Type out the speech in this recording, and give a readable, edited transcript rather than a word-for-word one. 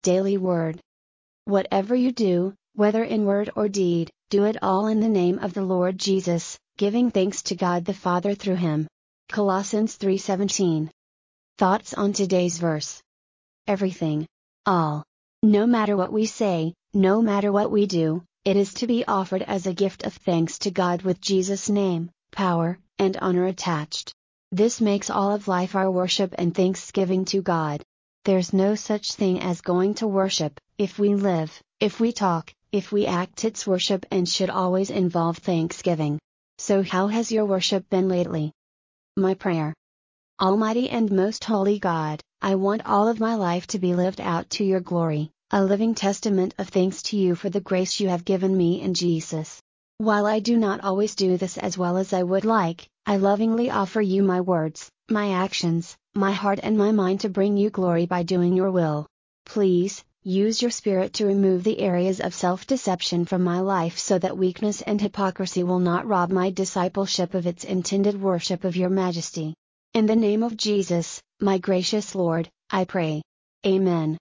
Daily Word. Whatever you do, whether in word or deed, do it all in the name of the Lord Jesus, giving thanks to God the Father through Him. Colossians 3:17. Thoughts on today's verse. Everything. All. No matter what we say, no matter what we do, it is to be offered as a gift of thanks to God with Jesus' name, power, and honor attached. This makes all of life our worship and thanksgiving to God. There's no such thing as going to worship. If we live, if we talk, if we act, it's worship and should always involve thanksgiving. So how has your worship been lately? My prayer. Almighty and most holy God, I want all of my life to be lived out to your glory, a living testament of thanks to you for the grace you have given me in Jesus. While I do not always do this as well as I would like, I lovingly offer you my words, my actions, my heart and my mind to bring you glory by doing your will. Please, use your Spirit to remove the areas of self-deception from my life so that weakness and hypocrisy will not rob my discipleship of its intended worship of your majesty. In the name of Jesus, my gracious Lord, I pray. Amen.